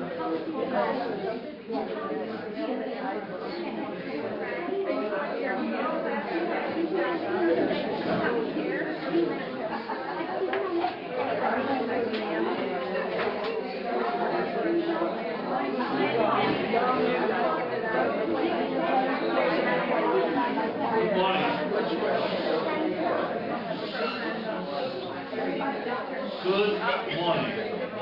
Good morning.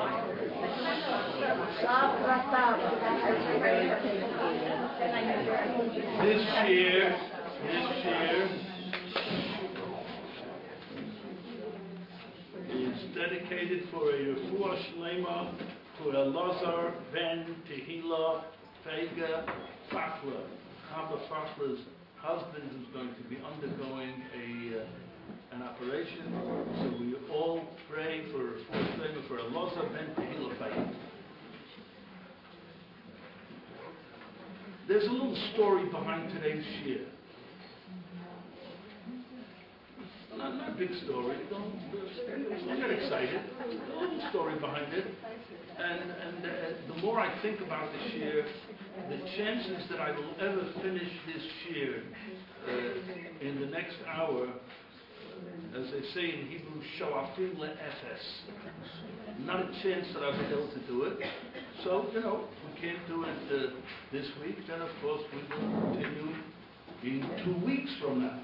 This year is dedicated for a refuah shlema to Elazar ben Tehila Feiga Fachler. Chava Fachler's husband is going to be undergoing an operation, so we all pray for Elazar ben Tehila Feiga. There's a little story behind today's shir. Not a big story. Don't get excited. A little story behind it. And the more I think about the shir, the chances that I will ever finish this shir in the next hour, as they say in Hebrew, shoafim le'efes. Not a chance that I'll be able to do it. So, if we can't do it this week, then of course we will continue in 2 weeks from now.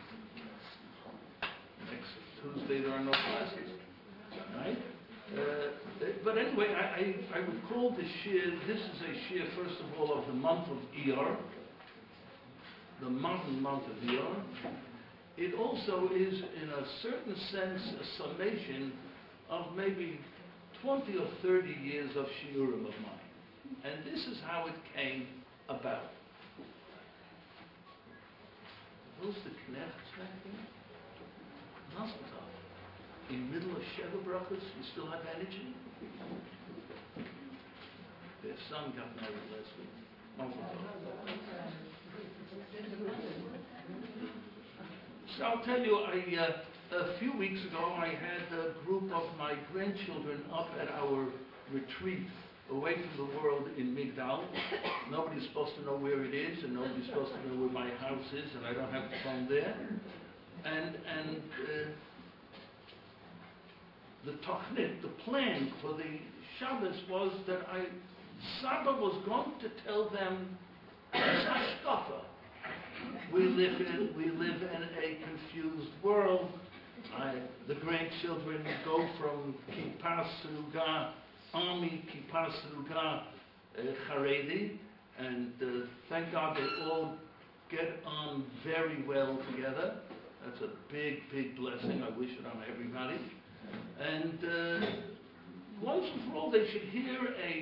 Next Tuesday there are no classes, right? But anyway, I would call the shir, this is a shir, first of all, of the month of Iyar, the modern month of Iyar. It also is, in a certain sense, a summation of maybe 20 or 30 years of shiurim of mine. And this is how it came about. Those the knechts back there? Hospital. In middle of Sheva Brachos, you still have energy? Their son got married last week. So I'll tell you, a few weeks ago, I had a group of my grandchildren up at our retreat away from the world in Migdal. Nobody's supposed to know where it is, and nobody's supposed to know where my house is, and I don't have the phone there. And the plan for the Shabbos was that Saba was going to tell them hashkafa. We live in a confused world. The grandchildren go from Kippah Saruga, Army Kippah Saruga Haredi, and thank God they all get on very well together. That's a big, big blessing. I wish it on everybody. And once and for all, they should hear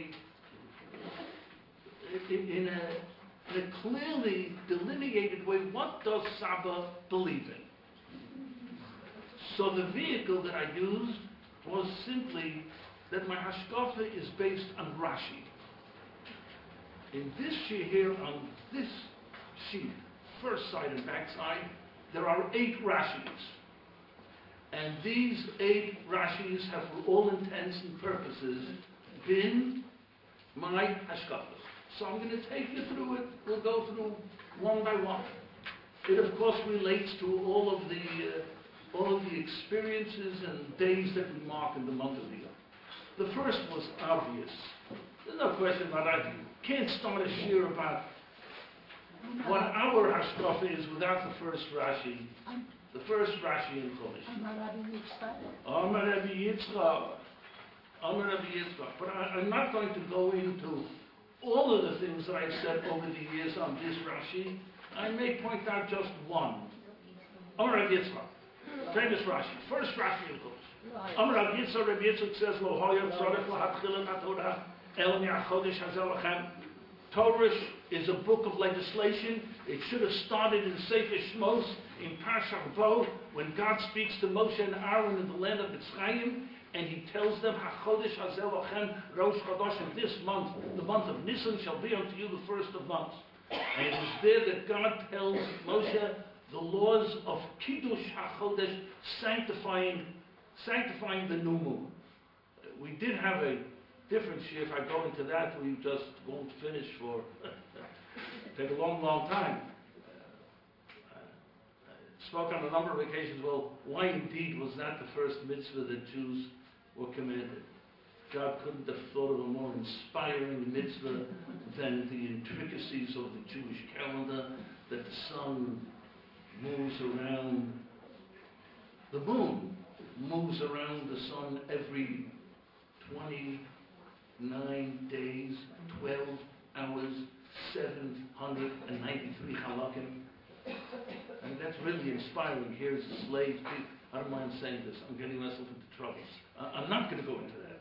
in a clearly delineated way, what does Saba believe in? So the vehicle that I used was simply that my hashkafa is based on Rashi. In this sheet here, on this sheet, first side and back side, there are 8 Rashis. And these 8 Rashis have, for all intents and purposes, been my hashkafas. So I'm going to take you through it. We'll go through one by one. It, of course, relates to all of the experiences and days that we mark in the month of Iyar. The first was obvious. There's no question about that. You can't start a shir about what our hashkafa is without the first Rashi. The first Rashi in Chumash. Amar Rabbi Yitzchak. But I'm not going to go into all of the things that I've said over the years on this Rashi. I may point out just one. Amar Rabbi Yitzchak. Famous Rashi. First Rashi in Chumash. Amar Rabbi Yitzchak says, Lo hoya tzorech lahatchilah haTorah el mi'achodesh hazel lachem. Torah is a book of legislation. It should have started in Sefer Shmos, in Parshat Bo, when God speaks to Moshe and Aaron in the land of Mitzrayim, and he tells them, HaChodesh Hazel Lachem Rosh Chodesh, and this month, the month of Nisan, shall be unto you the first of months. And it is there that God tells Moshe the laws of Kiddush HaChodesh, sanctifying the new moon. We did have a different shir. If I go into that, we just won't finish for take a long, long time. Spoke on a number of occasions, well, why indeed was that the first mitzvah that Jews were commanded? God couldn't have thought of a more inspiring mitzvah than the intricacies of the Jewish calendar, that the sun moves around, the moon moves around the sun every 29 days, 12 hours, 793 halakim. And that's really inspiring. Here's a slave. I don't mind saying this. I'm getting myself into trouble. I'm not going to go into that.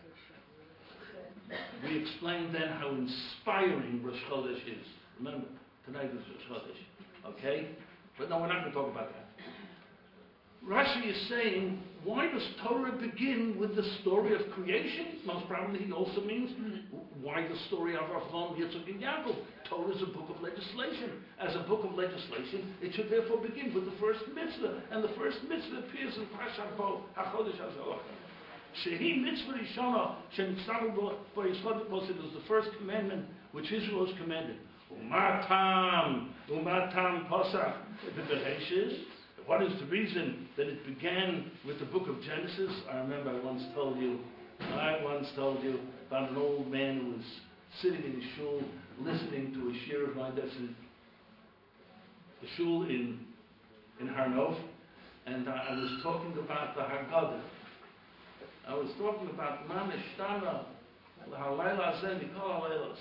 We explained then how inspiring Rosh Chodesh is. Remember, tonight is Rosh Chodesh. Okay? But no, we're not going to talk about that. Rashi is saying, why does Torah begin with the story of creation? Most probably he also means, why the story of Avram, Yitzchak, and Yaakov? Torah is a book of legislation. As a book of legislation, it should therefore begin with the first mitzvah. And the first mitzvah appears in Parashat Bo, HaChodesh HaZelach. Shehi mitzvah rishona, shenitztavu bo yisod, because it was the first commandment which Israel was commanded. Umatam posach b'bereshis. What is the reason that it began with the book of Genesis? I remember I once told you about an old man who was sitting in a shul listening to a shir of mine. That's the shul in Har Nof, and I was talking about the Haggadah. I was talking about Ma Nishtana L'Halayla Hazeh Mikol Halaylos.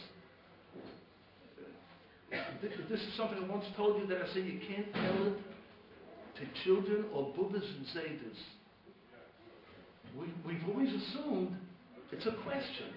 This is something I once told you that I said you can't tell it to children or bubbas and zaydas. We've always assumed it's a question.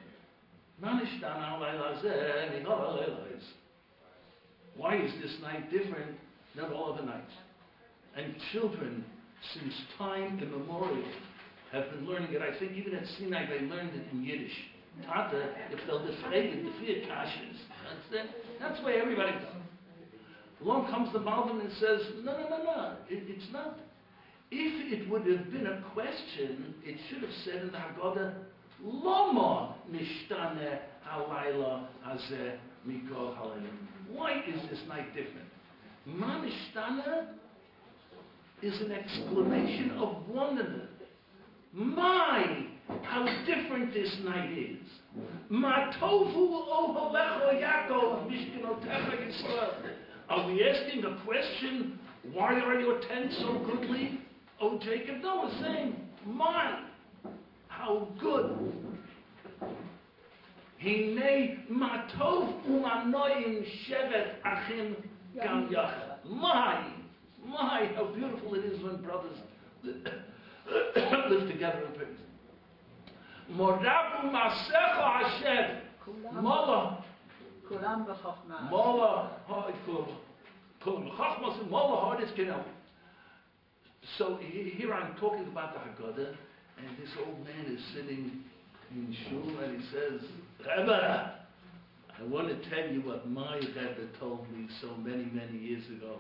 Why is this night different than all other nights? And children, since time immemorial, have been learning it. I think even at Sinai they learned it in Yiddish. Tata, if they'll defrag the fear kashas. That's the way everybody does. Along comes the Malvin and says, no, it's not. If it would have been a question, it should have said in the Haggadah, Lama nishtane halayla hazeh mikol halayla. Why is this night different? Ma nishtane is an exclamation of wonderment. My, how different this night is. Ma tovu ohalecho Yaakov mishkenotecha Yisrael. Are we asking a question, why are your tents so goodly, O Jacob? No, we're saying, my, how good. Hine matov umanoim shevet achim gam yachad. My, how beautiful it is when brothers live together in peace. Morabu masecha Hashem. Mola. Kulam b'chokhmah. Mola b'chokhmah. Mola hardest kinel. So here I'm talking about the Haggadah, and this old man is sitting in shul, and he says, Rebbe, I want to tell you what my Rebbe told me so many, many years ago.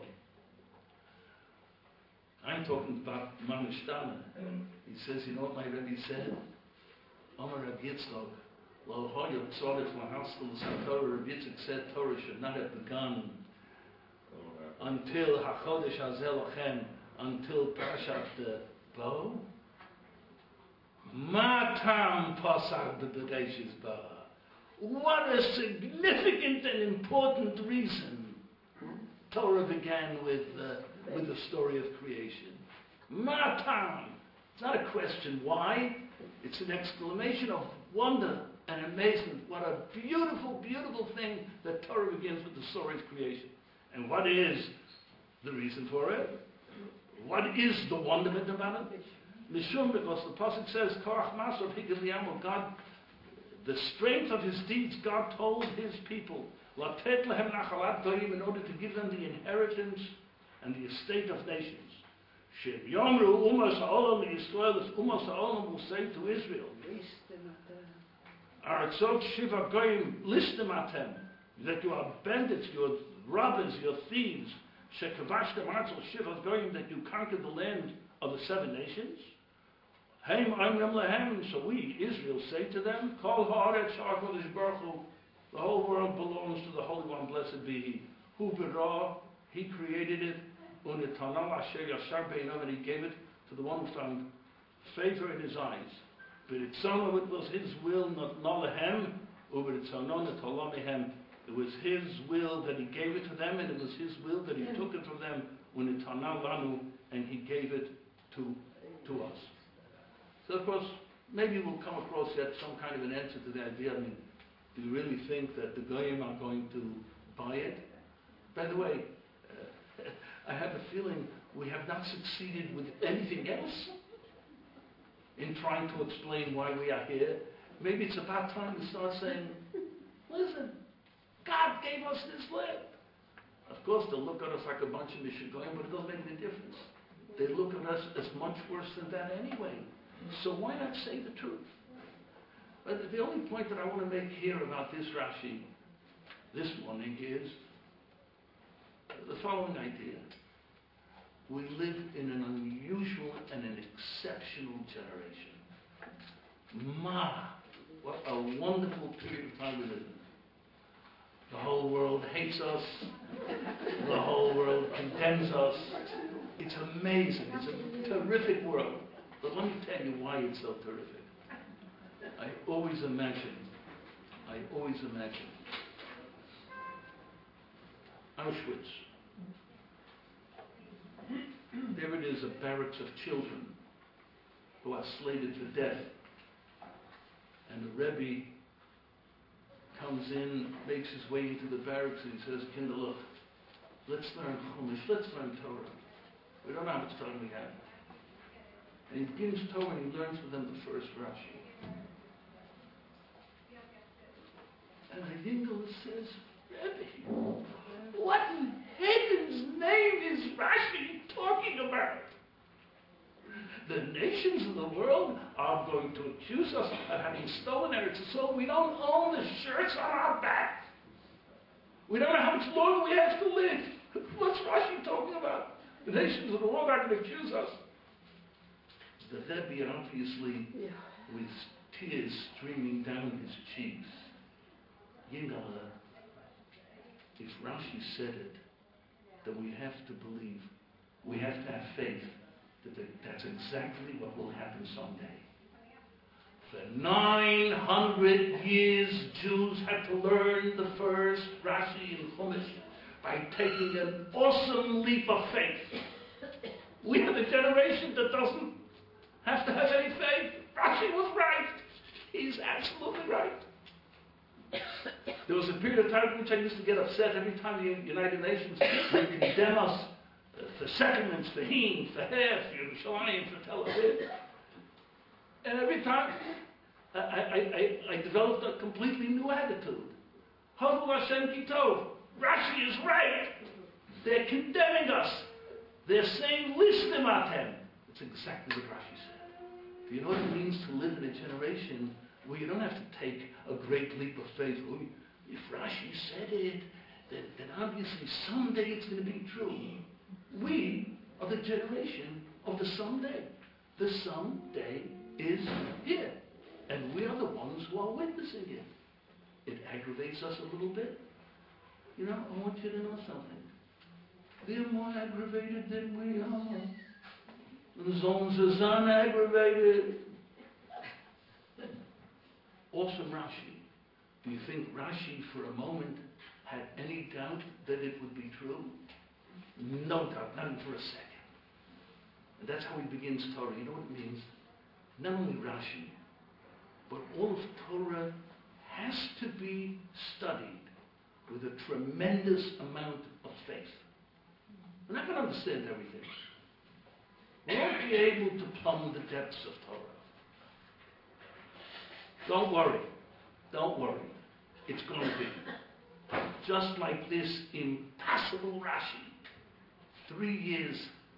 I'm talking about Manishtana. He says, you know what my Rebbe said? Omer Reb Yitzchak, Lo hoyo tzorech lahaskel Torah. Reb Yitzchak said Torah should not have begun until HaChodesh Hazeh Lochem, until Parashat Bo. Matam Pasach B'Bereshis Ba. What a significant and important reason Torah began with the story of creation. Matam. It's not a question why. It's an exclamation of wonder and amazement. What a beautiful, beautiful thing that Torah begins with the story of creation. And what is the reason for it? What is the wonderment about it? Mishum, because the Pasuk says, Korach Masav Higel Yamel, God, the strength of his deeds, God told his people, Latet Lehem Nachalat Goyim, in order to give them the inheritance and the estate of nations. Shem Yomru Umas Ha'olam Yisrael, as Umas Ha'olam will say to Israel, Aratzot Shiva Goyim, Listem Atem, that you are bandits, you are robbers, you are thieves, Shekavashtem Atzol Shiva Goyim, that you conquered the land of the seven nations. Haim Amram Lahem, so we, Israel, say to them, Kol Haaretz HaKadosh Baruch Hu, the whole world belongs to the Holy One, blessed be He. Hu Birah, He created it, Unitanal Asher Yashar Beinav, and He gave it to the one who found favor in His eyes. But it was His will, not Lahem, Uberitzano Netalamehem. It was His will that He gave it to them, and it was His will that He took it from them, Unitanal Lanu, and He gave it to us. So of course, maybe we'll come across yet some kind of an answer to the idea. I mean, do you really think that the Goyim are going to buy it? By the way, I have a feeling we have not succeeded with anything else in trying to explain why we are here. Maybe it's about time to start saying, listen, God gave us this land. Of course, they'll look at us like a bunch of Mishigoyim, but it doesn't make any difference. They look at us as much worse than that anyway. So why not say the truth? But the only point that I want to make here about this Rashi this morning is the following idea. We live in an unusual and an exceptional generation. What a wonderful period of time we live in. The whole world hates us. The whole world condemns us. It's amazing. It's a terrific world. But let me tell you why it's so terrific. I always imagine Auschwitz. There it is, a barracks of children who are slated to death. And the Rebbe comes in, makes his way into the barracks, and he says, Kinder, look, let's learn Chumash, let's learn Torah. We don't know how much time we have. And he begins Torah and he learns with them the first Rashi. And the Yingel says, Rebbe, what in heaven's name is Rashi talking about? The nations of the world are going to accuse us of having stolen Eretz Yisrael. We don't own the shirts on our back. We don't know how much longer we have to live. What's Rashi talking about? The nations of the world are going to accuse us. The Rebbe, obviously, with tears streaming down his cheeks. Yingala, if Rashi said it, then we have to believe, we have to have faith that that's exactly what will happen someday. For 900 years, Jews had to learn the first Rashi in Chumash by taking an awesome leap of faith. We have a generation that doesn't have to have any faith. Rashi was right. He's absolutely right. There was a period of time in which I used to get upset every time the United Nations would condemn us for settlements, for Heen, for Hef, for Yerushalayim, for Tel Aviv. And every time I developed a completely new attitude. Hodu Hashem ki tov. Rashi is right. They're condemning us. They're saying, listim atem. It's exactly what Rashi said. Do you know what it means to live in a generation where you don't have to take a great leap of faith? Oh, if Rashi said it, then obviously someday it's going to be true. We are the generation of the someday. The someday is here. And we are the ones who are witnessing it. It aggravates us a little bit. You know, I want you to know something. They're more aggravated than we are. The zones is unaggravated. Awesome Rashi. Do you think Rashi for a moment had any doubt that it would be true? No doubt, not even for a second. And that's how he begins Torah. You know what it means? Not only Rashi, but all of Torah has to be studied with a tremendous amount of faith. We're not going to understand everything. We won't be able to plumb the depths of Torah. Don't worry. Don't worry. It's going to be. Just like this impossible Rashi. 3 years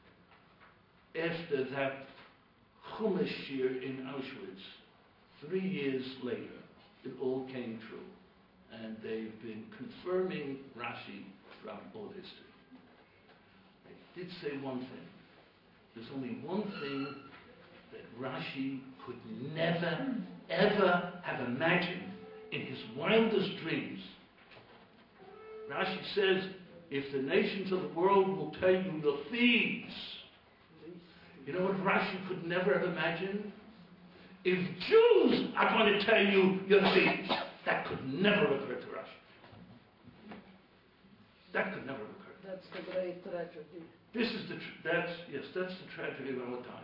after that Chumash year in Auschwitz, 3 years later, it all came true. And they've been confirming Rashi throughout all history. I did say one thing. There's only one thing that Rashi could never, ever have imagined in his wildest dreams. Rashi says, if the nations of the world will tell you you're thieves, you know what Rashi could never have imagined? If Jews are going to tell you you're thieves, that could never occur to Rashi. That could never occur. That's the great tragedy. This is that's the tragedy of our time.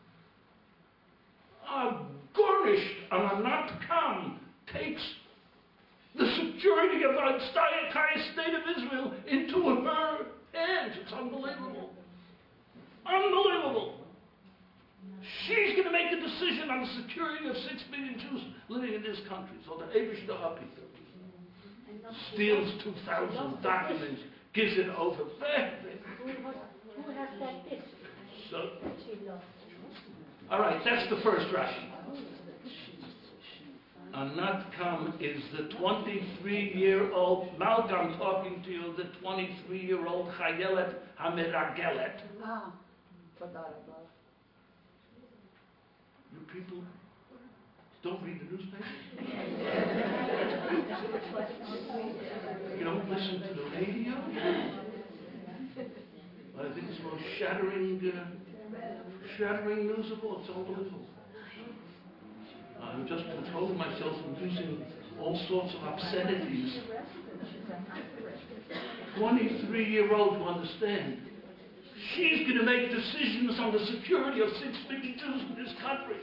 A garnished and a not come takes the security of the entire state of Israel into her hands. It's unbelievable. Unbelievable. She's going to make a decision on the security of 6 million Jews living in this country. So the Eibush Hapi steals 2,000 documents, gives it over there. Who has that disc So, that she lost? all right, that's the first Rashi. Anat Kam is the 23-year-old, Malcolm talking to you, the 23-year-old Chayelet HaMeragelet. תודה רבה. You people don't read the newspaper? You don't listen to the radio? I think it's the most shattering news of all. It's unbelievable. I'm just controlling myself from using all sorts of obscenities. 23-year-old to understand. She's going to make decisions on the security of 6 million Jews in this country.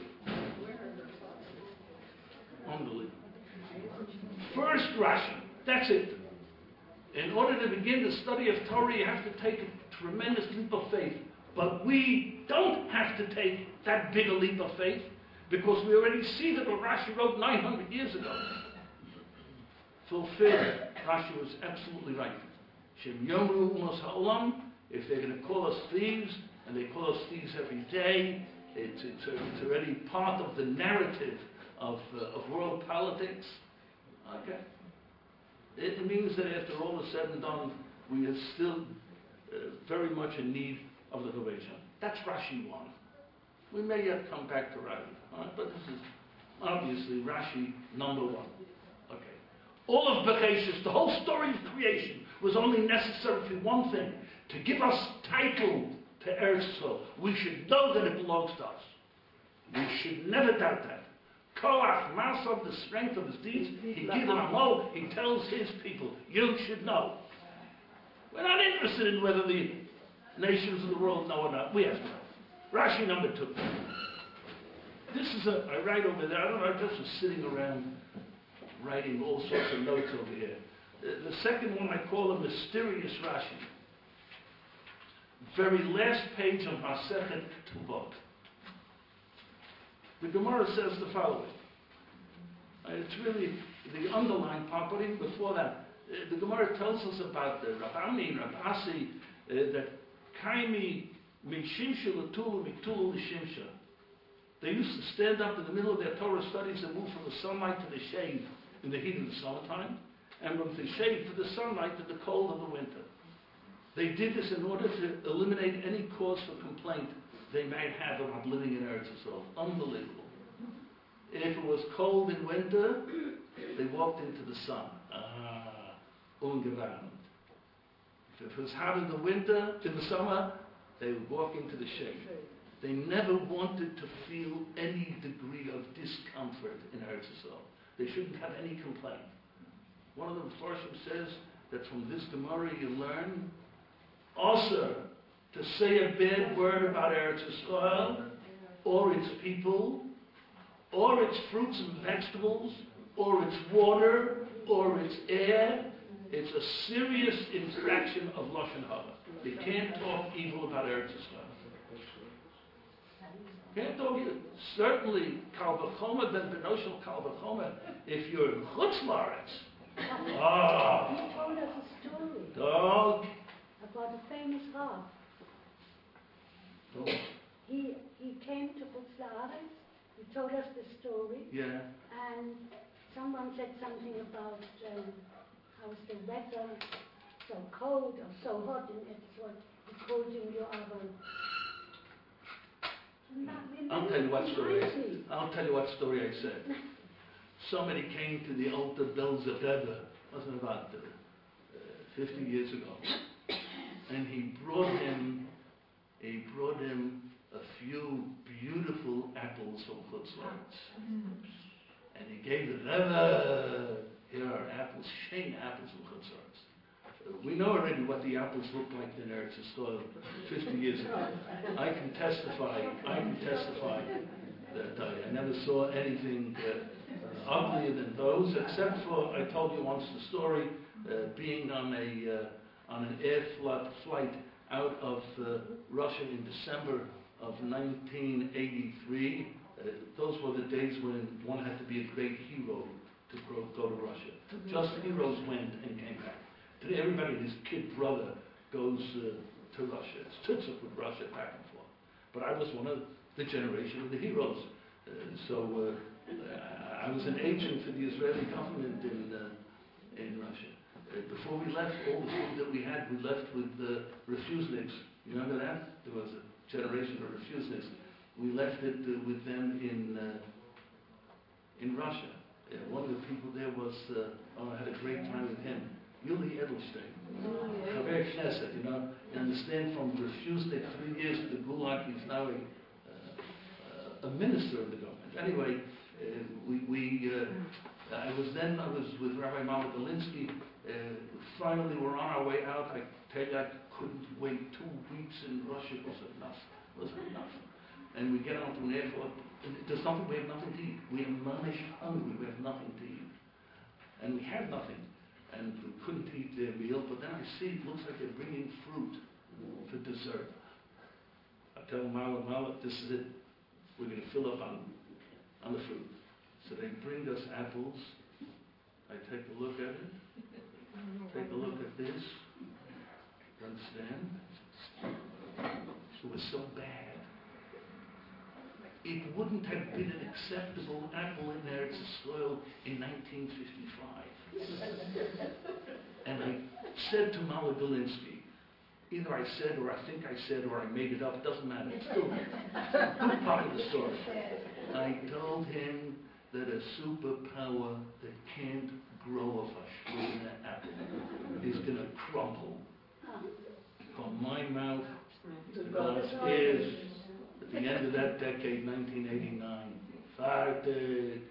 Unbelievable. First Rashi, that's it. In order to begin the study of Torah, you have to take a tremendous leap of faith. But we don't have to take that big a leap of faith, because we already see that what Rashi wrote 900 years ago fulfilled. Rashi was absolutely right. Shem Yomru Umos Ha'olam, if they're going to call us thieves, and they call us thieves every day, it's already part of the narrative of world politics. Okay. It means that after all is said and done, we are still very much in need of the Chavesh. That's Rashi 1. We may yet come back to Rashi, but this is obviously Rashi number 1. Okay. All of Bereshis, the whole story of creation, was only necessary for one thing: to give us title to Eretz Yisrael. We should know that it belongs to us. We should never doubt that. Koach Masav, the strength of his deeds, he gives Amo, he tells his people, you should know. We're not interested in whether the nations of the world know or not. We have to know. Rashi number 2. This is I write over there. I don't know, I just was sitting around writing all sorts of notes over here. The second one I call a mysterious Rashi. Very last page of Masechet Tuvot. The Gemara says the following. It's really the underlying part, but even before that, the Gemara tells us about the Rabbi Asi, that Kaimi Mishimsha Latulu Mitulu Lishimsha. They used to stand up in the middle of their Torah studies and move from the sunlight to the shade in the heat of the summertime, and from the shade to the sunlight to the cold of the winter. They did this in order to eliminate any cause for complaint they might have about living in Eretz Yisrael. Unbelievable. If it was cold in winter, they walked into the sun. Ungewohnt. If it was hot in the summer, they would walk into the shade. They never wanted to feel any degree of discomfort in Eretz Yisrael. They shouldn't have any complaint. One of the Mepharshim says that from this Gemara you learn also to say a bad word about Eretz Yisrael, or its people, or its fruits and vegetables, or its water, or its air. It's a serious infraction of Lashon Hara. You can't talk evil about Eretz Yisrael. Can't talk evil. Certainly, Kal V'chomer ben Benoshel Kal V'chomer, if you're in Chutz La'aretz. He told us a story Dog. about a famous Rav. Dog. He came to Chutz La'aretz, he told us the story, Yeah. and someone said something about how's the weather so cold or so hot, and it's what he told him you are I'll tell you what story. I'll tell you what story I said. Somebody came to the altar Belzer Rebbe, wasn't about 50 years ago, and he brought him a few beautiful apples from Chutzlaritz, and he gave the Rebbe, here are apples, Shane apples from Chutzlaritz. We know already what the apples looked like in Eretz Yisrael 50 years ago. I can testify that I never saw anything uglier than those, except for, I told you once the story, being on an air flight out of Russia in December of 1983. Those were the days when one had to be a great hero to go to Russia. Just heroes went and came back. Today everybody and his kid brother goes to Russia. It's tutzuk with Russia back and forth. But I was one of the generation of the heroes. So I was an agent for the Israeli government in Russia. Before we left, all the food that we had, we left with refuseniks. You remember that? There was a generation of refuseniks. We left it with them in Russia. One of the people there was, I had a great time with him, Yuli Edelstein. Chaver Knesset, you know. You understand, from refusenik 3 years to the Gulag, he's now a minister of the government. Anyway, I was with Rabbi Mama Galinsky. Finally, we're on our way out. I tell you, I couldn't wait 2 weeks in Russia. It was enough. And we get onto an airport. There's nothing. We have nothing to eat. We are manish hungry. We have nothing to eat, and we had nothing, and we couldn't eat their meal. But then I see it looks like they're bringing fruit for dessert. I tell Mala, this is it. We're going to fill up on the fruit. So they bring us apples. I take a look at it. Take a look at this. Understand? It was so bad. It wouldn't have been an acceptable apple in Eretz Yisrael in 1955. And I said to Mala Galinsky, either I said, or I think I said, or I made it up, it doesn't matter. It's still good part of the story. I told him that a superpower that can't grow a Fashwina apple is going to crumble from my mouth to God's ears at the end of that decade, 1989. Fartig.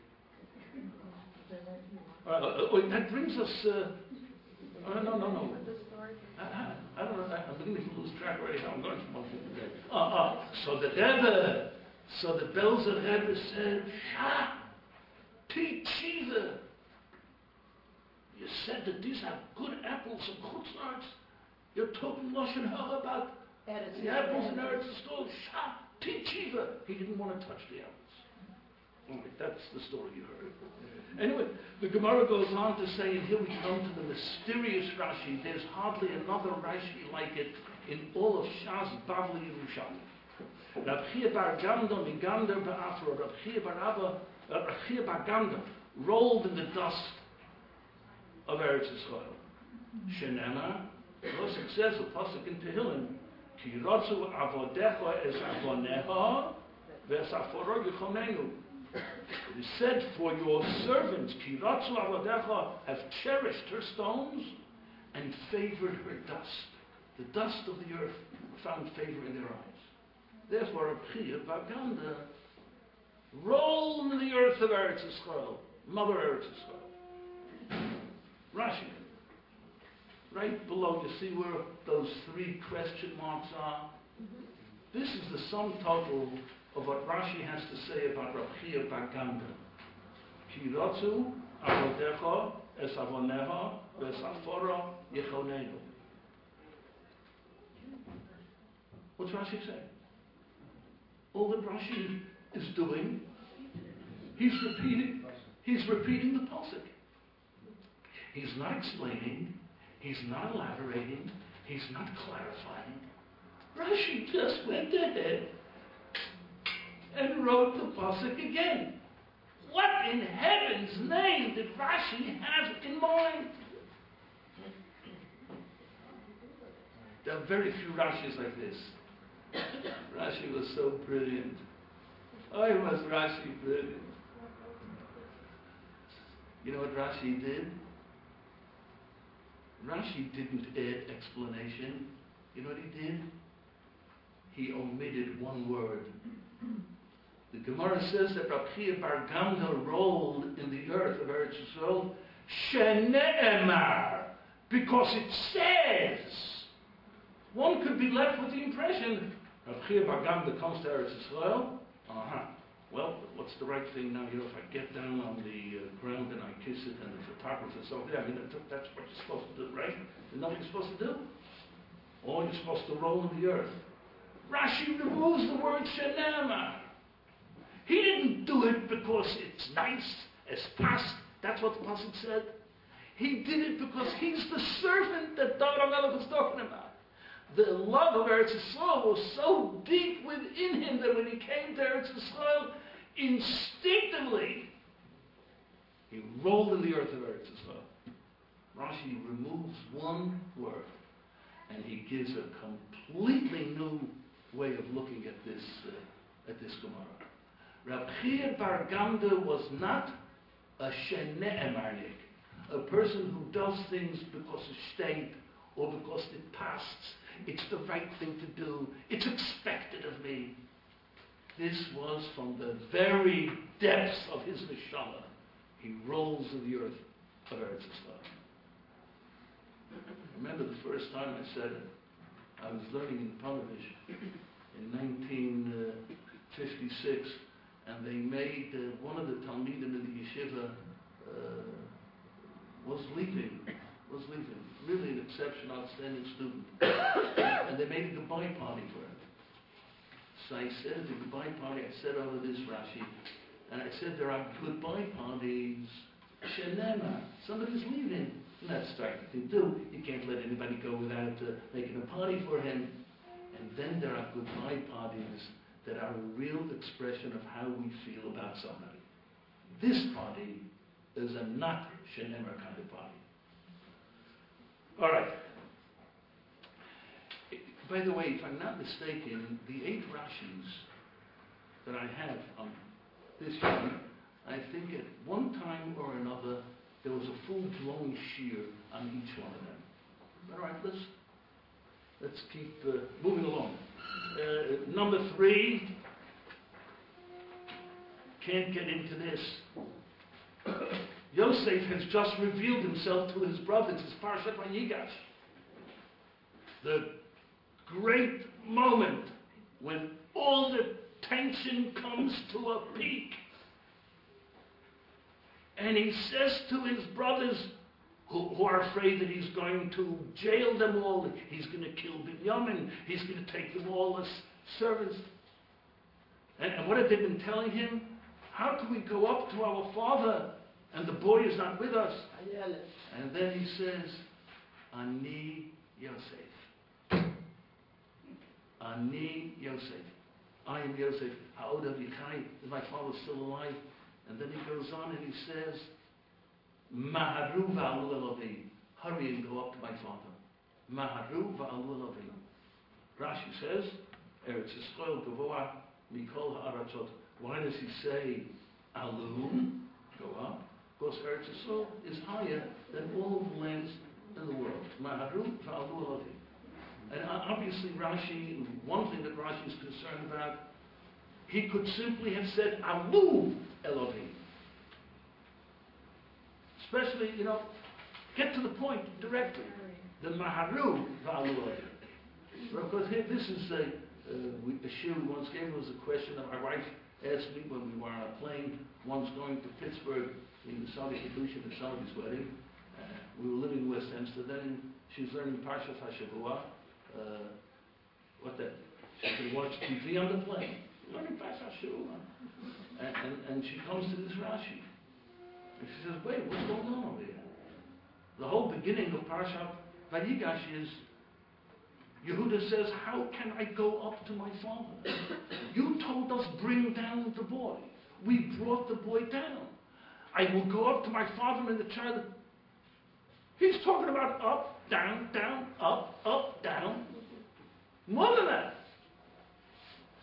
That brings us. No. I don't know. I'm beginning to lose track already. I'm going from one thing to the other. So the Belzer Rebbe said, "Shah, T-Chiva. You said that these are good apples and chutzlarts. You're talking Lashon Hara about the apples in Eretz Yisrael. Shah, T-Chiva." He didn't want to touch the apples. All right, that's the story you heard. Anyway, the Gemara goes on to say, and here we come to the mysterious Rashi. There's hardly another Rashi like it in all of Shas, Bavli, and Yerushalmi. Rav Chia bar Ganda migander ba'afro. Rav Chia bar Ganda rolled in the dust of Eretz Yisrael. Shenema, Pasuk says, a Pasuk in Tehillim, Ki rotzu avodecha es avoneha, v'esaforo yichonenu. It is said, for your servants, Ki rotzu avodecha, have cherished her stones and favored her dust. The dust of the earth found favor in their eyes. Therefore, Rav Chia bar Ganda rolled in the earth of Eretz Yisrael, Mother Eretz Yisrael. Rashi. Right below, you see where those 3 question marks are? This is the sum total of what Rashi has to say about Rav Chia bar Ganda. Ki rotzu avodecha es avoneha v'esafora yichonenu. What's Rashi saying? All that Rashi is doing, he's repeating the pasuk. He's not explaining, he's not elaborating, he's not clarifying. Rashi just went ahead and wrote the pasuk again. What in heaven's name did Rashi have in mind? There are very few Rashis like this. Rashi was so brilliant. Oh, was Rashi brilliant. You know what Rashi did? Rashi didn't add explanation. You know what he did? He omitted one word. The Gemara says that Rav Chia bar Gamda rolled in the earth of Eretz Yisrael, Shene'emar, because it says. One could be left with the impression, Rav Chia bar Gamda comes to Eretz Yisrael, well, what's the right thing now? You know, if I get down on the ground and I kiss it and the photographer's over there, I mean, that's what you're supposed to do, right? There's nothing you're supposed to do. Or you're supposed to roll in the earth. Rashi removes the word Shene'emar. He didn't do it because it's nice, as past. That's what the pasuk said. He did it because he's the servant that David HaMelech was talking about. The love of Eretz Yisrael was so deep within him that when he came to Eretz Yisrael, instinctively, he rolled in the earth of Eretz Yisrael. Rashi removes one word, and he gives a completely new way of looking at this Gemara. Rav Chia bar Gamda was not a shene'emarnik, a person who does things because of state or because it passes. It's the right thing to do. It's expected of me. This was from the very depths of his neshama. He rolls in the earth of Eretz Yisrael. I remember the first time I said it. I was learning in Ponevezh in 1956, and they made one of the Talmidim in the yeshiva was leaving. Really an exceptional, outstanding student. And they made a goodbye party for him. So I said, the goodbye party, I said over this Rashi, and I said, there are goodbye parties, Shene'emar. Somebody's leaving. And that's the right thing to do. You can't let anybody go without making a party for him. And then there are goodbye parties that are a real expression of how we feel about somebody. This party is a not Shene'emar kind of party. All right. By the way, if I'm not mistaken, the 8 Rashis that I have on this sheet, I think at one time or another there was a full-blown shear on each one of them. All right, let's keep moving along. Number 3, can't get into this. Yosef has just revealed himself to his brothers. It's Parshat Vayigash. The great moment when all the tension comes to a peak. And he says to his brothers, who are afraid that he's going to jail them all, he's going to kill Binyamin, he's going to take them all as servants. And what have they been telling him? How can we go up to our father and the boy is not with us? And then he says, Ani Yosef. Ani Yosef. I am Yosef. Ha'od Avichai. Is my father still alive? And then he goes on and he says, Maharu va'alu Elovi. Hurry and go up to my father. Maharu va'alu Elovi. Rashi says, Eretz Yisrael Gavoa Mikol Ha'aratzot. Why does he say Alu? Go up. Because Eretz Yisrael is higher than all of the lands in the world. Maharu va'alu Elovi. And obviously Rashi, one thing that Rashi is concerned about, he could simply have said Alu Elohim. Especially, get to the point directly. The Maharu Va'alu Elohim. Because here, this is a shir we once gave. It was a question that my wife asked me when we were on a plane once going to Pittsburgh in the Saudi Kedusha, the Saudi's wedding. We were living in West Hempstead, and she was learning Parshat HaShavua. What that? She could watch TV on the plane. Learning Parshat HaShavua. And she comes to this Rashi. And she says, wait, what's going on over here? The whole beginning of Parshat Vayigash is, Yehuda says, how can I go up to my father? You told us bring down the boy. We brought the boy down. I will go up to my father and the child. He's talking about up, down, down, up, down. More than that.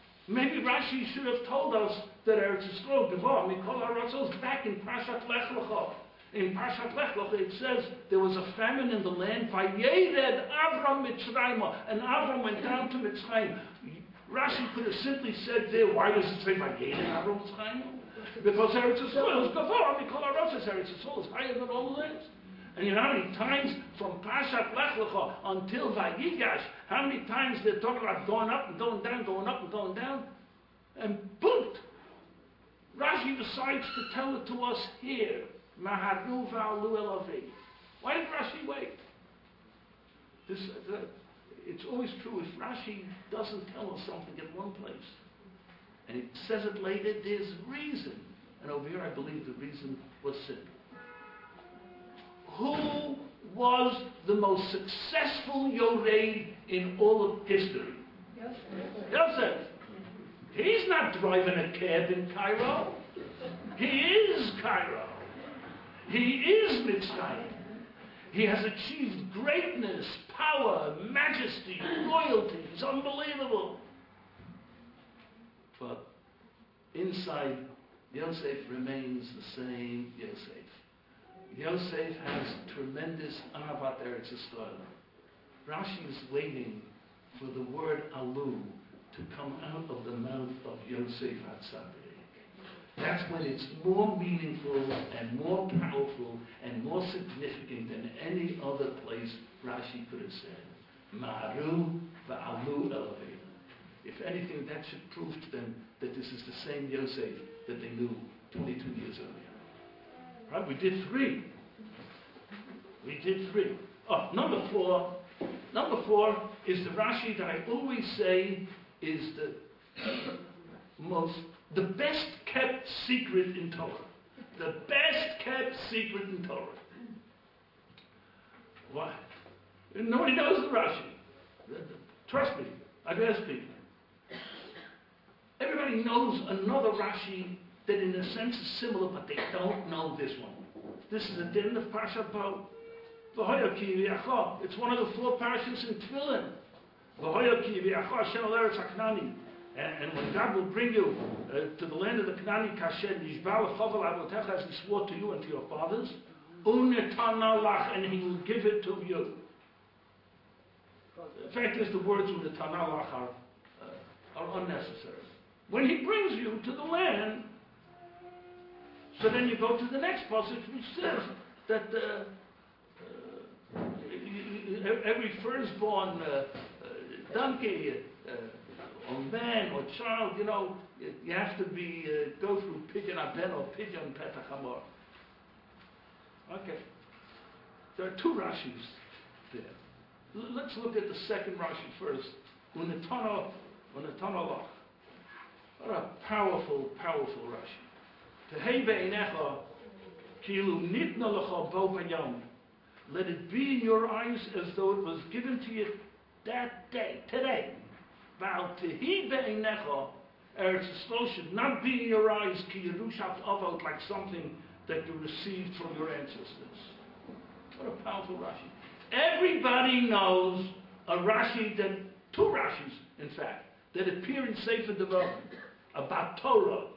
Rashi should have told us that Eretz Yisrael, Gevah, Mikol HaRatzos, back in Parashat Lech Lecha. In Parashat Lech Lecha it says there was a famine in the land, Vayered Avram Mitzrayim, and Avram went down to Mitzrayim. Rashi could have simply said there, why does it say Vayered Avram Mitzrayim? Because Eretz Yisrael is Gevah, Mikol HaRatzos, Eretz Yisrael is higher than all the lands. And you know how many times from Parashat Lech Lecha until Vayigash, how many times they're talking about going up and going down, going up and going down? And boom! Rashi decides to tell it to us here. Maharu va'alu el Avi. Why did Rashi wait? It's always true. If Rashi doesn't tell us something in one place, and it says it later, there's reason. And over here I believe the reason was sin. Who was the most successful Yoreid in all of history? Yosef. He's not driving a cab in Cairo. He is Cairo. He is Mitzrayim. He has achieved greatness, power, majesty, royalty. It's unbelievable. But inside, Yosef remains the same Yosef. Yosef has tremendous Ahavat Eretz Yisrael. Rashi is waiting for the word Alu to come out of the mouth of Yosef HaTzadik. That's when it's more meaningful and more powerful and more significant than any other place Rashi could have said. Ma'aru va'alu elevator. If anything, that should prove to them that this is the same Yosef that they knew 22 years earlier. Right? We did three. Oh, number four is the Rashi that I always say is the best kept secret in Torah. The best kept secret in Torah. Why? Nobody knows the Rashi. Trust me, I've asked people. Everybody knows another Rashi that in a sense is similar, but they don't know this one. This is the din of Parshat Bo. It's one of the four parashas in Tefillin. And when God will bring you to the land of the Knani, Kasher, Yishbal Chaval Avotecha, as He swore to you and to your fathers, and He will give it to you. The fact is, the words Unetanalach are unnecessary. When He brings you to the land, so then you go to the next passage, which says that every firstborn donkey, or man or child, you have to go through Pidyon Aben or Pidyon Petach Hamor. Okay. There are two Rashis there. Let's look at the second Rashi first. Unetanalach. What a powerful, powerful Rashi. Tehei be'einecha kilu nitna lecha bo bayom. Let it be in your eyes as though it was given to you that day, today. Val tehi be'einecha, Eretz Yisrael should not be in your eyes ki yerushat avot, like something that you received from your ancestors. What a powerful Rashi. Everybody knows a Rashi, two Rashis, in fact, that appear in Sefer Devarim about Torah.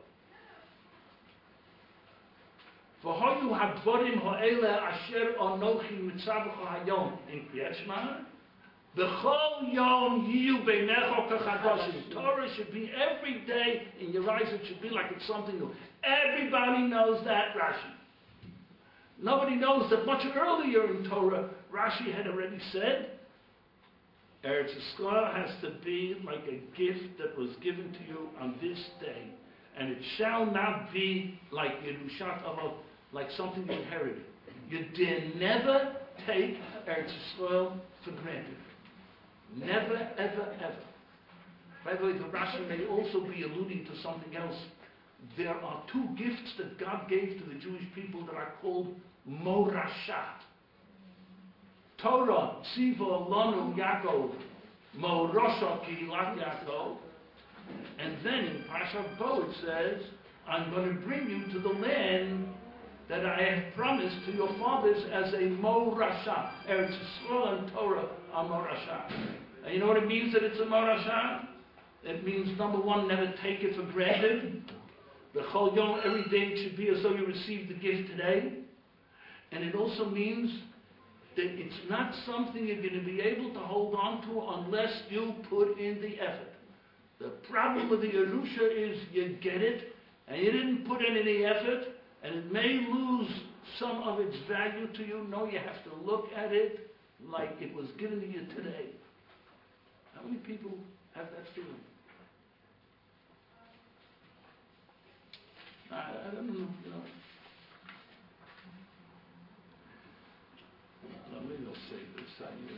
V'hoyu hadvarim ha'ele asher anochi mitzavecha hayom in Kriyat Shema. B'chol yom yiyu beinecha kachadashim. Torah should be every day in your eyes. It should be like it's something new. Everybody knows that Rashi. Nobody knows that much earlier in Torah, Rashi had already said, Eretz Yisrael has to be like a gift that was given to you on this day. And it shall not be like Yerushat Avot, like something you inherited. You dare never take Eretz Yisrael for granted. Never, ever, ever. By the way, the Rashi may also be alluding to something else. There are two gifts that God gave to the Jewish people that are called Morashat. Torah, Tziva, Lanu, Yaakov, Morosha, Kihilat Yaakov. And then in Parashat Bo it says, I'm going to bring you to the land that I have promised to your fathers as a Morasha. Eretz Yisrael and Torah are Morasha. And you know what it means that it's a Morasha? It means, number one, never take it for granted. The Chol Yom, every day it should be as though you received the gift today. And it also means that it's not something you're going to be able to hold on to unless you put in the effort. The problem with the Yerusha is you get it, and you didn't put in any effort, and it may lose some of its value to you. No, you have to look at it like it was given to you today. How many people have that feeling? I don't know, Well, maybe I'll say this.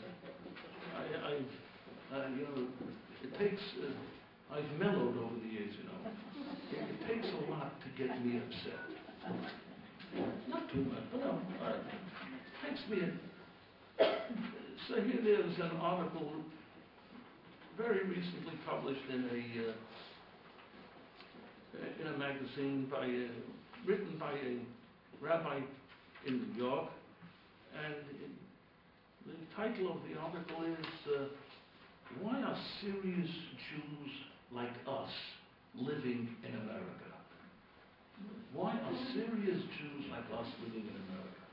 It takes, I've mellowed over the years, It takes a lot to get me upset. Not too much, but it takes me so here there's an article very recently published in a magazine written by a rabbi in New York, and the title of the article is Why Are Serious Jews Like Us Living in America? Why are serious Jews like us living in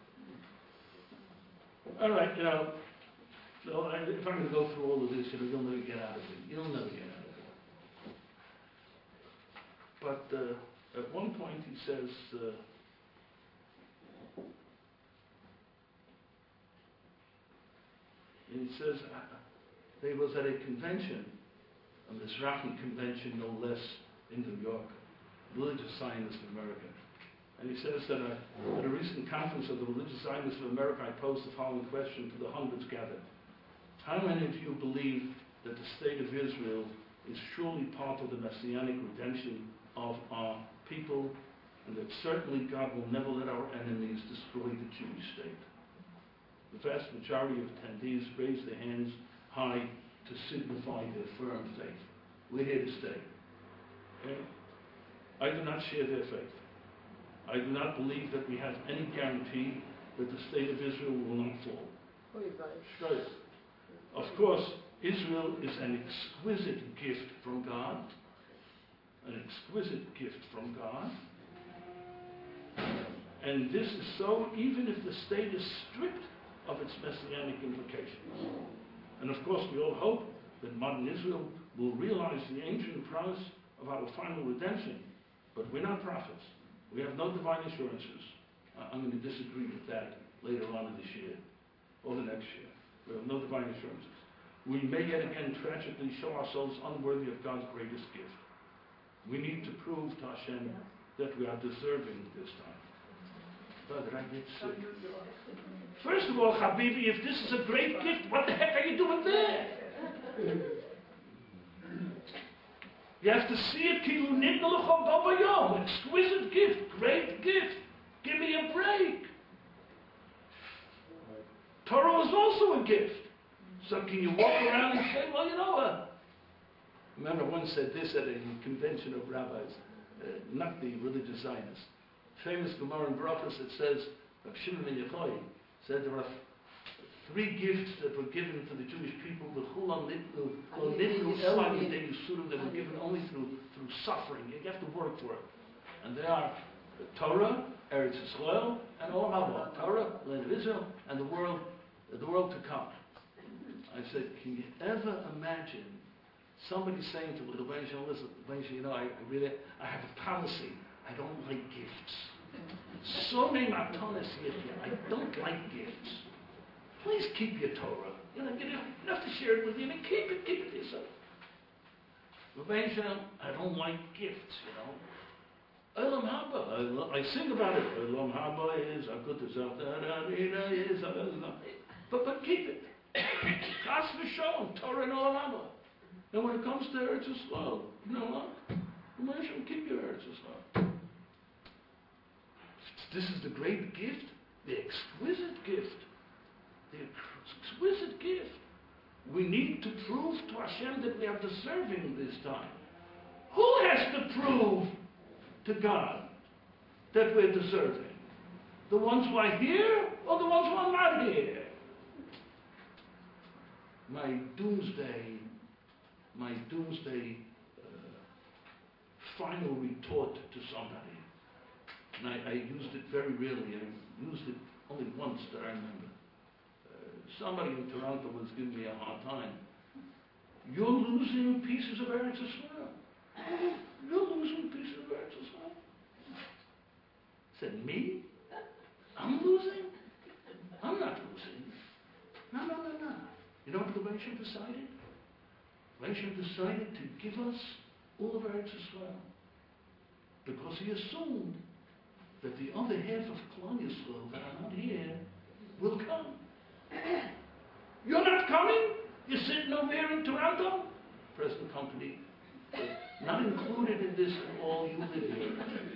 America? All right, so if I'm going to go through all of this, you'll never get out of it. You'll never get out of it. But at one point he says, they was at a convention, a Mizrahi convention no less, in New York, Religious Zionists of America. And he says that at a recent conference of the Religious Zionists of America, I posed the following question to the hundreds gathered. How many of you believe that the state of Israel is surely part of the messianic redemption of our people, and that certainly God will never let our enemies destroy the Jewish state? The vast majority of attendees raised their hands high to signify their firm faith. We're here to stay. Okay? I do not share their faith. I do not believe that we have any guarantee that the state of Israel will not fall. Straight. Of course, Israel is an exquisite gift from God. An exquisite gift from God. And this is so even if the state is stripped of its messianic implications. And of course, we all hope that modern Israel will realize the ancient promise of our final redemption. But we're not prophets. We have no divine assurances. I'm going to disagree with that later on in this year or the next year. We have no divine assurances. We may yet again tragically show ourselves unworthy of God's greatest gift. We need to prove to Hashem that we are deserving this time. But I get sick. First of all, Habibi, if this is a great gift, what the heck are you doing there? You have to see it, exquisite gift, great gift. Give me a break. Torah is also a gift. So can you walk around and say, well, remember one said this at a convention of rabbis, not the religious Zionists. Famous Gemara in Brachos that says, Rav Shimon ben Yochai said there are three gifts that were given to the Jewish people. They were given only through suffering. You have to work for it. And they are Torah, Eretz Yisrael, and Olam Haba. Torah, land of Israel, and the world to come. I said, can you ever imagine somebody saying to the Rebbeinu, listen, I have a policy. I don't like gifts. So many matanas here. I don't like gifts. Please keep your Torah. You don't have to share it with you. Keep it to yourself. Rebbeinu, I don't like gifts, Olam Haba. I sing about it. Olam Haba is but keep it. Chas v'sholom, Torah and Olam Haba. And when it comes to Eretz Yisrael, you know what? Rebbeinu, keep your Eretz Yisrael. This is the great gift, the exquisite gift. The exquisite gift. We need to prove to Hashem that we are deserving this time. Who has to prove to God that we're deserving? The ones who are here or the ones who are not here? My doomsday final retort to somebody. And I used it very rarely. I used it only once that I remember. Somebody in Toronto was giving me a hard time. You're losing pieces of Eretz Yisrael. You're losing pieces of Eretz Yisrael. I said, me? I'm losing? I'm not losing. No. You know what the Rebbeinu decided? Rebbeinu decided to give us all of Eretz Yisrael. Because he assumed that the other half of Klal Yisrael that are not here will come. You're not coming? You're sitting over here in Toronto? Present company, not included in this at all, you live here.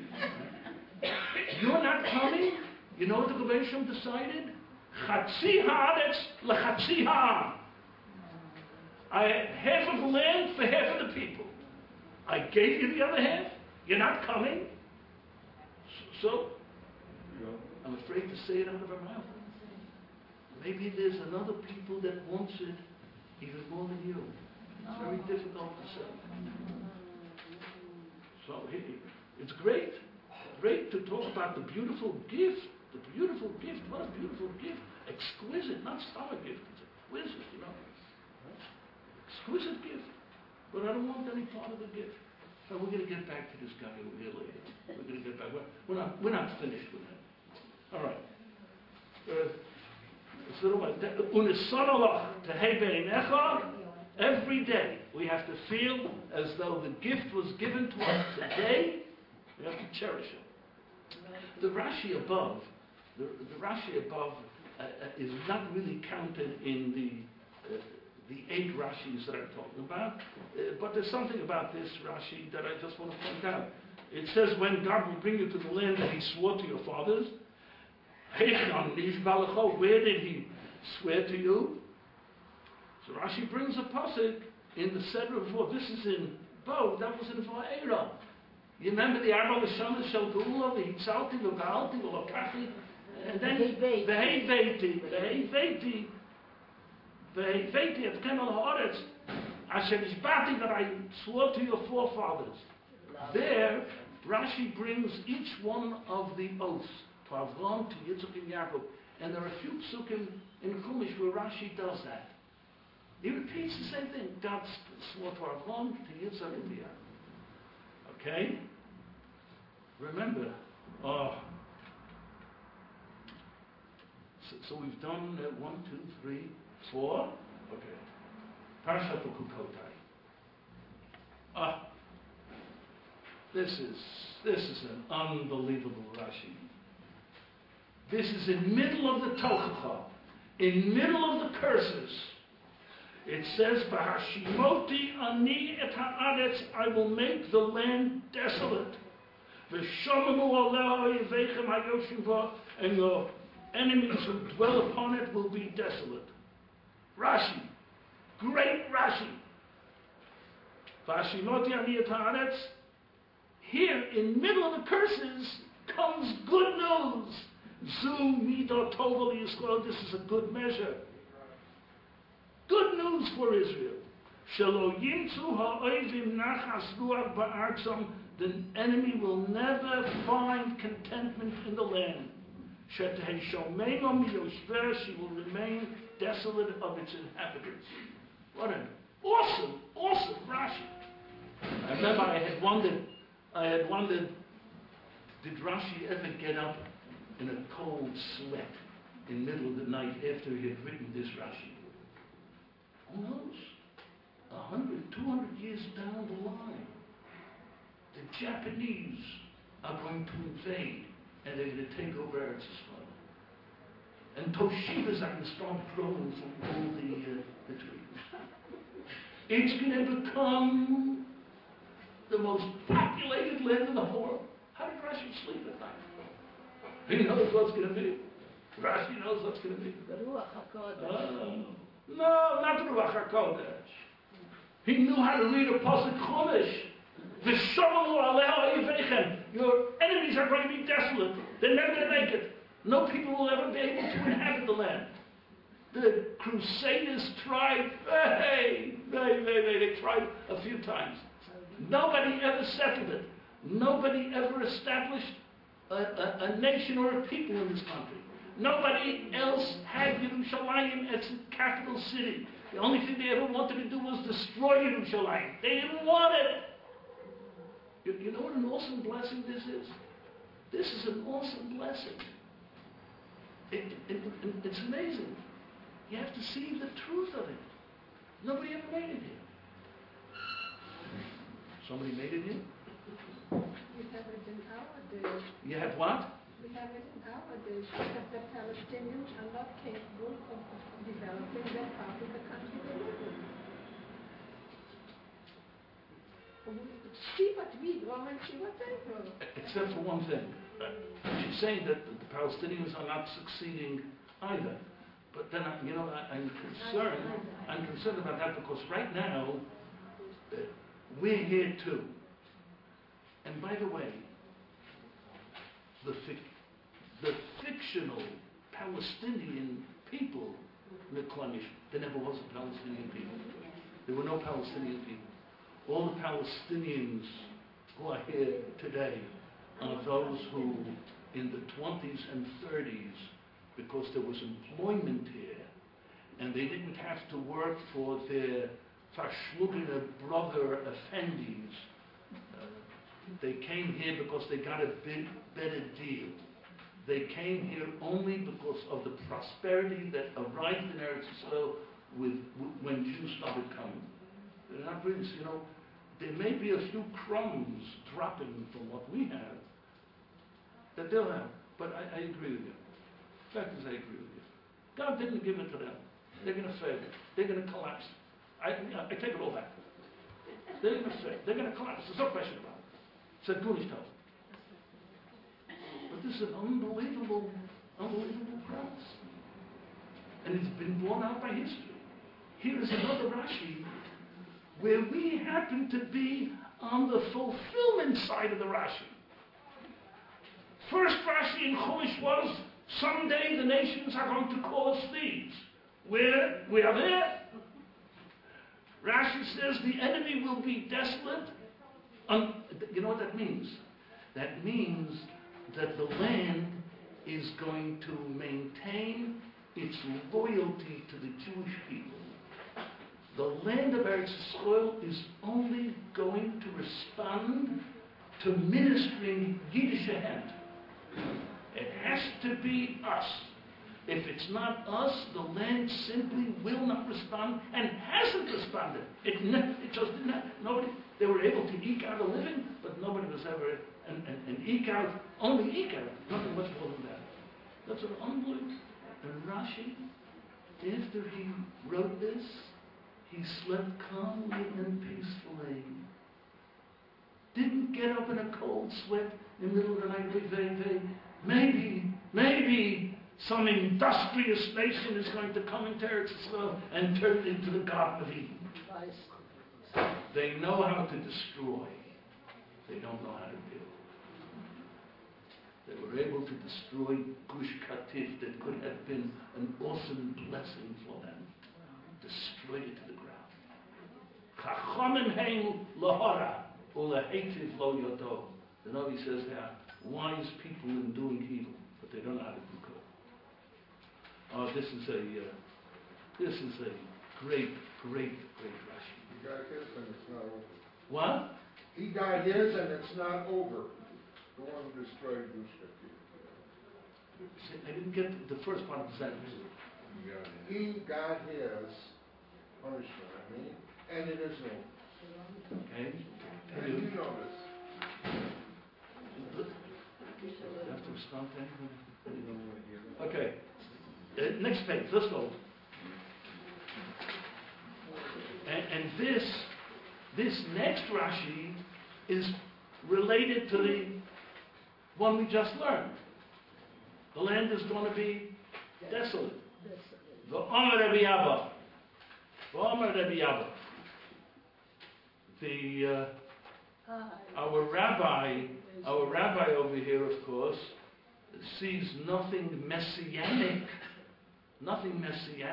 You're not coming? You know what the Rebbeinu decided? Chatzi haaretz lechatzi ha'am. Half of the land for half of the people. I gave you the other half. You're not coming. So, I'm afraid to say it out of our mouth. Maybe there's another people that wants it even more than you. It's very difficult to say. So it's great to talk about the beautiful gift. The beautiful gift. What a beautiful gift. Exquisite, not stomach gift. It's exquisite, you know. Exquisite gift. But I don't want any part of the gift. So we're going to get back to this guy over here later. We're going to get back. We're not finished with him. All right. Every day we have to feel as though the gift was given to us today. We have to cherish it. The Rashi above, is not really counted in the 8 Rashis that I'm talking about, but there's something about this Rashi that I just want to point out. It says, when God will bring you to the land that He swore to your fathers, where did He swear to you? So Rashi brings a pasuk in the Seder before. This is in Bo, that was in Va'era. You remember the Arba L'Shana Shel Geula, the Hitzalti, the Ga'alti, the Lokati, and then Ve'heiveti et Ken al Haaretz, Asher Nishbati, that I swore to your forefathers. There, Rashi brings each one of the oaths, to Avram, to Yitzchak and Yaakov. And there are a few psukim in Chumash where Rashi does that. He repeats the same thing. God swore to Avram, to Yitzchak and to Yaakov. Okay? Remember, so we've done 1, 2, 3, 4. Okay. Parashat Bechukotai. This is an unbelievable Rashi. This is in middle of the Tochacha, in middle of the curses. It says, "V'hashimoti ani et haaretz, I will make the land desolate. V'shomamu aleha oyeveichem hayoshim ba, and your enemies who dwell upon it will be desolate." Rashi, great Rashi. V'hashimoti ani et haaretz. Here, in middle of the curses, comes good news. Zu midot tova Yisrael. This is a good measure. Good news for Israel. Shelo yimtzu ha'oivim nachas ruach ba'artzam. The enemy will never find contentment in the land. Shetehei shomeno miyoshver. She will remain desolate of its inhabitants. What an awesome Rashi. I remember I had wondered, did Rashi ever get up in a cold sweat in the middle of the night after he had written this Rashi? Who knows? 100, 200 years down the line, the Japanese are going to invade and they're going to take over Eretz Yisrael. And Toshivas are going to start growing from all the trees. It's going to become the most populated land in the world. How did Rashi sleep at night? He knows what's going to be. Rashi knows what's going to be. The Ruach HaKodesh. No, not the Ruach HaKodesh. He knew how to read a pasuk Chumash. V'shomamu aleha oyeveichem. Your enemies are going to be desolate. They're never going to make it. No people will ever be able to inhabit the land. The Crusaders tried. They tried a few times. Nobody ever settled it. Nobody ever established a nation or a people in this country. Nobody else had Yerushalayim as a capital city. The only thing they ever wanted to do was destroy Yerushalayim. They didn't want it. You know what an awesome blessing this is? This is an awesome blessing. It's amazing. You have to see the truth of it. Nobody ever made it here. Somebody made it here? We have it in our days. You have what? We have it in our days because the Palestinians are not capable of developing that part of the country they live in. See what we grow and see what they grow. Except for one thing. She's saying that the Palestinians are not succeeding either. But then, I'm concerned about that because right now, we're here too. And by the way, the fictional Palestinian people, Meklanish, there never was a Palestinian people. There were no Palestinian people. All the Palestinians who are here today are those who, in the 20s and 30s, because there was employment here, and they didn't have to work for their Fashmugina brother Effendis, they came here because they got a better deal. They came here only because of the prosperity that arrived in Eretz Yisrael when Jews started coming. They're not really, there may be a few crumbs dropping from what we have that they'll have, but I agree with you. The fact is, I agree with you. God didn't give it to them. They're going to fail. They're going to collapse. I take it all back. They're going to fail. They're going to collapse. There's no question about it. Said Gunishtel. But this is an unbelievable promise. And it's been borne out by history. Here is another Rashi where we happen to be on the fulfillment side of the Rashi. First Rashi in Chumash was, someday the nations are going to call us thieves. We are there. Rashi says the enemy will be desolate. You know what that means? That means that the land is going to maintain its loyalty to the Jewish people. The land of Eretz Yisrael is only going to respond to ministering Yiddish hand. It has to be us. If it's not us, the land simply will not respond and hasn't responded. It just did not. Nobody. They were able to eke out a living, but nobody was ever and eke out, nothing much more than that. That's an unbelievable. And Rashi, after he wrote this, he slept calmly and peacefully. Didn't get up in a cold sweat in the middle of the night. Maybe some industrious nation is going to come into Eretz Yisrael and turn it into the Garden of Eden. They know how to destroy. They don't know how to build. They were able to destroy Gush Katif that could have been an awesome blessing for them. Destroyed it to the ground. Chachamim hein lahara ulehetiv lo yodo. The Navi says they are wise people in doing evil, but they don't know how to do good. This is a great Rashi. He got his and it's not over. What? He got his and it's not over. The one who destroyed Gush Katif. I didn't get the first part of the sentence. He got his punishment, and it is over. Okay? And you know this. Do you have to respond to anything? Okay. Next page. Let's go. And this next Rashi is related to the one we just learned. The land is going to be desolate. V'omer Rabbi Abba. V'omer Rabbi Abba. Our rabbi over here, of course, sees nothing messianic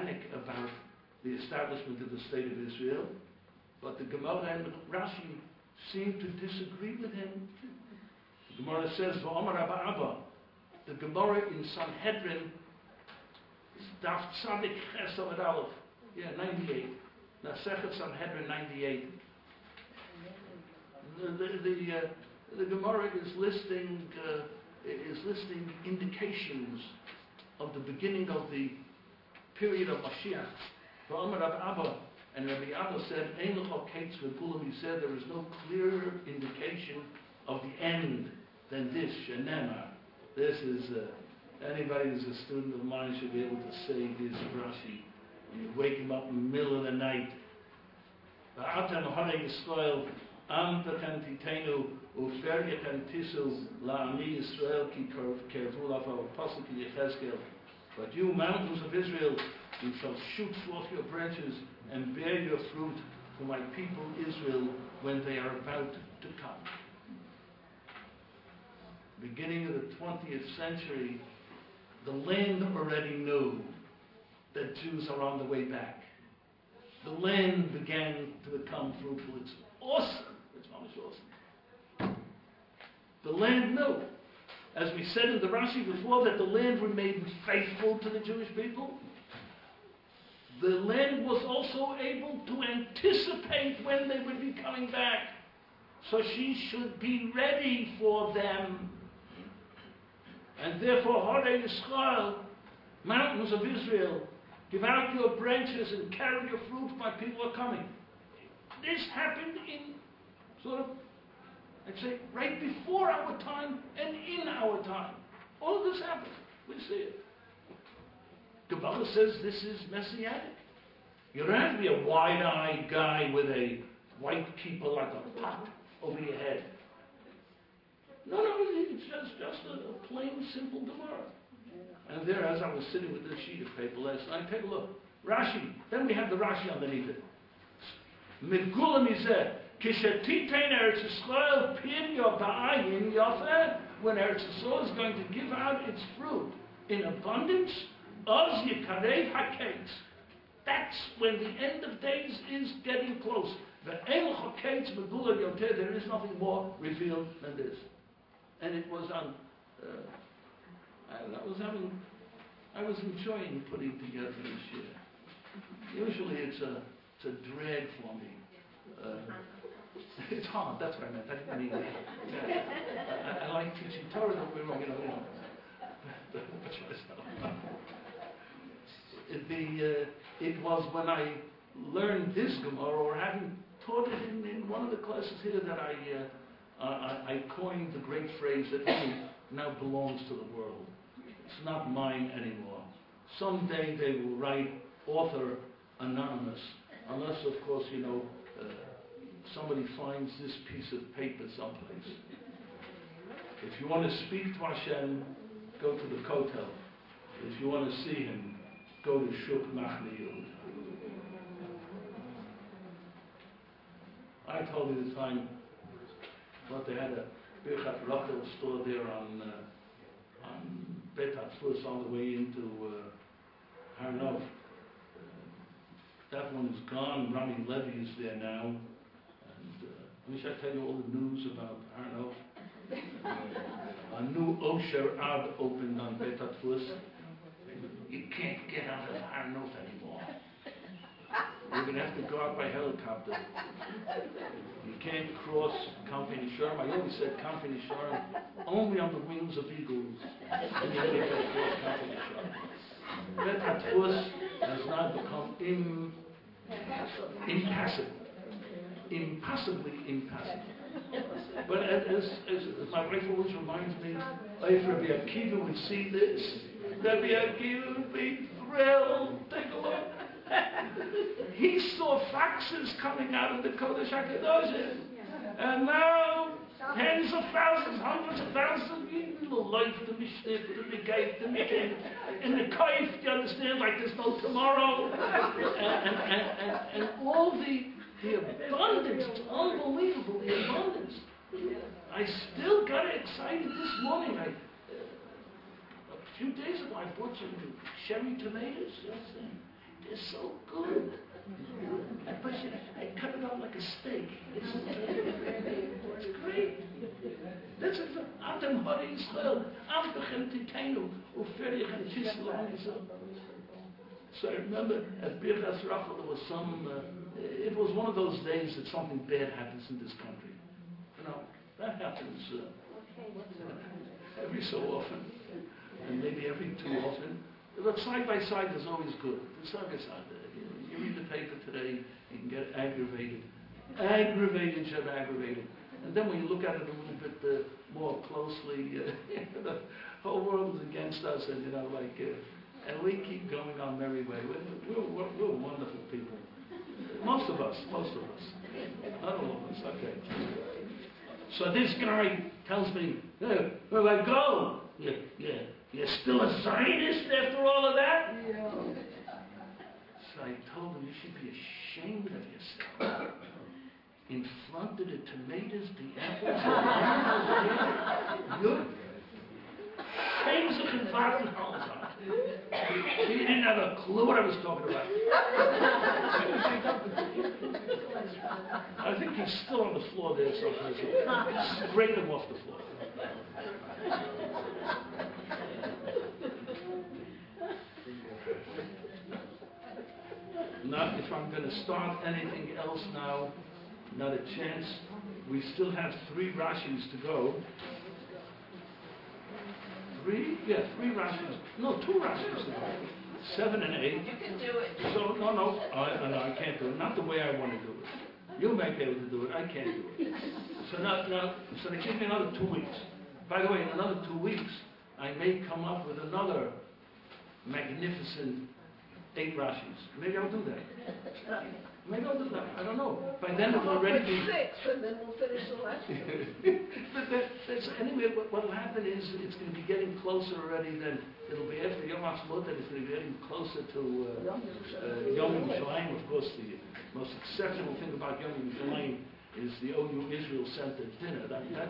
about the establishment of the state of Israel, but the Gemara and Rashi seem to disagree with him. The Gemara says, V'omar Abba Abba, the Gemara in Sanhedrin, Daf Tzadik Ches Amud Aleph, 98. Masechet Sanhedrin 98. The Gemara is listing indications of the beginning of the period of Mashiach. V'omar Rabbi Abba, and Rabbi Abba said, Ein l'chol kates v'gulam, he said there is no clearer indication of the end than this, Shenema. This is, anybody who's a student of mine should be able to say this Rashi. You wake him up in the middle of the night. V'atem hare Yisrael, am techen titenu, ufer yechen tisu, la'ami Yisrael ki kervu la'fav pasuk Yechezkel. But you, mountains of Israel, you shall shoot forth your branches and bear your fruit for my people Israel when they are about to come. Beginning of the 20th century, the land already knew that Jews are on the way back. The land began to become fruitful. It's awesome. It's almost awesome. The land knew. As we said in the Rashi before, that the land remained faithful to the Jewish people. The land was also able to anticipate when they would be coming back. So she should be ready for them. And therefore, Hare Yisrael, mountains of Israel, give out your branches and carry your fruit, my people are coming. This happened in sort of, I'd say, right before our time and in our time. All of this happened. We see it. Kabbalah says this is messianic. You don't have to be a wide-eyed guy with a white kippah like a pot over your head. No, it's just a plain, simple Gemara. And there, as I was sitting with this sheet of paper last night, take a look. Rashi. Then we have the Rashi underneath it. Megula mizeh, kishetitein Eretz Yisrael piryo ba'ayin yafeh, when Eretz Yisrael is going to give out its fruit in abundance, oz yikarei haketz. That's when the end of days is getting close. Ve'en haketz megula yoter, there is nothing more revealed than this. And it was on, I was enjoying putting together this year. Usually it's a drag for me. It's hard, that's what I meant. I didn't mean that. I like teaching Torah, don't be wrong, It was when I learned this Gemara, or having taught it in one of the classes here, that I coined the great phrase that now belongs to the world. It's not mine anymore. Someday they will write author anonymous, unless, of course, somebody finds this piece of paper someplace. If you want to speak to Hashem, go to the Kotel. If you want to see him, go to Shuk Machne Yehud. I told you the time, but they had a Birchat Rachel store there on Bet HaTfus on the way into Har Nov. That one's gone. Rami Levy is there now. And I wish I tell you all the news about Har Nov. A new Osher Ad opened on Bet HaTfus. You can't get out of Har Nov anymore. You're going to have to go out by helicopter. You can't cross Company Sharm. I always said Company Sharm only on the wings of eagles. And you only can cross Company Sharm. Bet HaTfus has now become impassive. Impossibly impassive. But as my wife always reminds me, if Rabbi Akiva would see this, Rabbi Akiva would be thrilled. Take a look. He saw foxes coming out of the Kodesh HaKadosh. And now, tens of thousands, hundreds of thousands, in the life, the Mishnah, the Megayt, the Mikkim, in the Kaif, you understand, like there's no tomorrow. And all the abundance, it's unbelievable, the abundance. I still got excited this morning. A few days ago, I bought some cherry tomatoes. They're so good. I cut it up like the steak. It's great. That's it. Atem Hori Israel. Amtachem Titenu. Uferichem Tislam Israel. So I remember at Birchas Rachel there was some, it was one of those days that something bad happens in this country. You know, that happens every so often, and maybe every too often. But side by side is always good. Side by side. You read the paper today, you can get aggravated. And then when you look at it a little bit more closely, the whole world is against us, and you know, like, and we keep going our merry way. We're wonderful people. Most of us. Not all of us. Okay. So this guy tells me, hey, where do I go? You're still a Zionist after all of that? Yeah. So I told him, you should be ashamed of yourself. In front of the tomatoes, the apples, the shame sich in Wartenhausen. He didn't have a clue what I was talking about. I think he's still on the floor there someplace. Scrape him off the floor. Now, if I'm going to start anything else now, not a chance. We still have 3 Rashis to go. 3? Yeah, 3 Rashis. No, 2 Rashis to go. 7 and 8. You can do it. So, no, I can't do it. Not the way I want to do it. You may be able to do it. I can't do it. So they give me another 2 weeks. By the way, in another 2 weeks, I may come up with another magnificent 8 Rashis. Maybe I'll do that. Maybe I'll do that. I don't know. By then it'll already be 6, and then we'll finish the lesson. But anyway, what will happen is it's going to be getting closer already. Then it'll be after Yom HaTzmaut, and it's going to be getting closer to Yom Yerushalayim. Of course, the most exceptional thing about Yom Yerushalayim is the OU Israel Center dinner.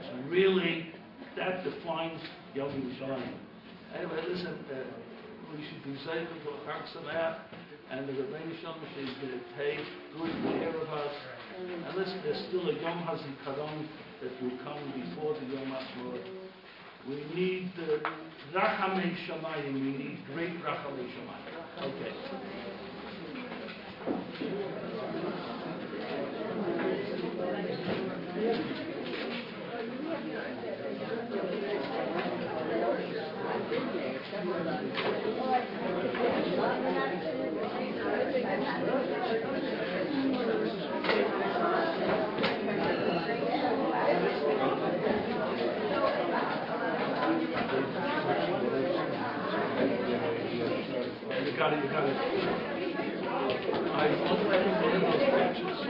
That defines Yom Yerushalayim. Anyway, listen. We should be safe until Chag Sameach, and the Rebbeinu Shalom is going to take good care of us. And listen, there's still a Yom HaZikaron that will come before the Yom HaTzmaut. We need Rachamei Shamayim. We need great Rachamei Shamayim. Okay. You got it. I want to recommend those pictures.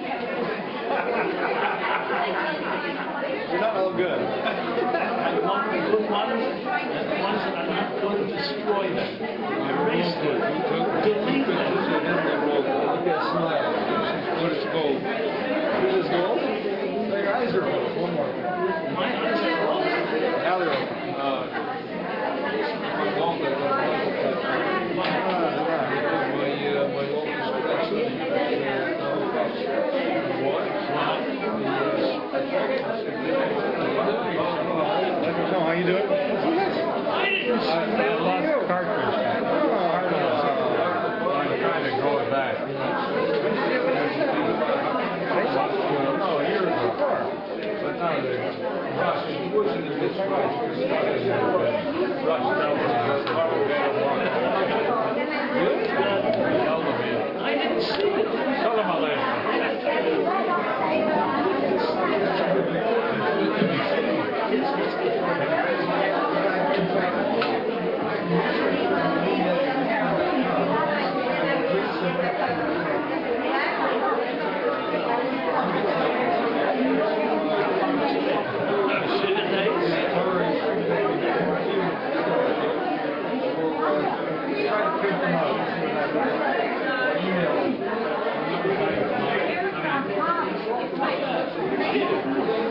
You're not all good. I want the good ones, and the ones that are not going to destroy them. Erase them. Delete them. Look at that smile. What is gold? This is gold? Your eyes are gold. One more. My eyes are gold. Now they're open. So how you doing? I didn't I lost cartridge. I'm trying to grow it back. Oh, a year before. But now they're rushed. It wasn't in this rush. Rushed out. I didn't see it. Salam alaikum. Email.